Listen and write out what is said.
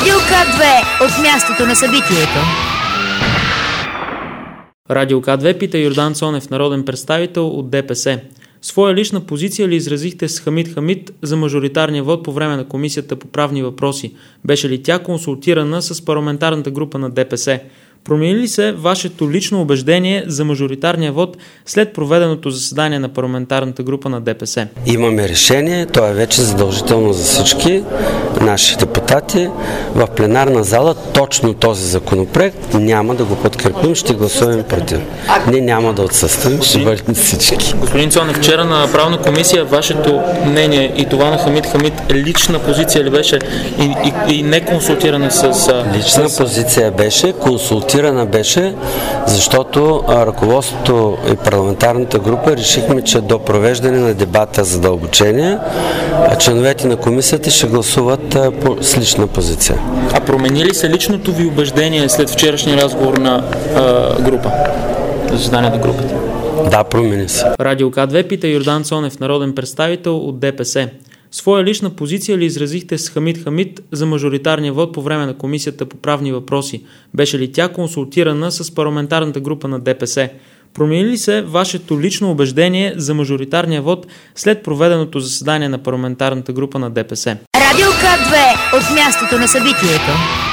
Радио К2 от мястото на събитието. Радио К2 пита Йордан Цонев, народен представител от ДПС. Своя лична позиция ли изразихте с Хамид Хамид за мажоритарния вод по време на Комисията по правни въпроси? Беше ли тя консултирана с парламентарната група на ДПС? Промени ли се вашето лично убеждение за мажоритарния вод след проведеното заседание на парламентарната група на ДПС? Имаме решение, то е вече задължително за всички наши депутати. В пленарна зала точно този законопроект няма да го подкрепим, ще гласуваме против. Не, няма да отсъстваме, ще бъдем всички. Господин Цонев, вчера на правна комисия вашето мнение и това на Хамид Хамид лична позиция ли беше и не консултирана с... Лична позиция беше, консултирана беше, защото ръководството и парламентарната група решихме, че до провеждане на дебата за задълбочение, членовете на комисията ще гласуват с лична позиция. А промени ли се личното ви убеждение след вчерашния разговор на група? Заседание на групата? Да, промени се. Радио К2 пита Йордан Цонев, народен представител от ДПС. Своя лична позиция ли изразихте с Хамид Хамид за мажоритарния вод по време на Комисията по правни въпроси? Беше ли тя консултирана с парламентарната група на ДПС? Промени ли се вашето лично убеждение за мажоритарния вод след проведеното заседание на парламентарната група на ДПС? Радио К2 от мястото на събитието.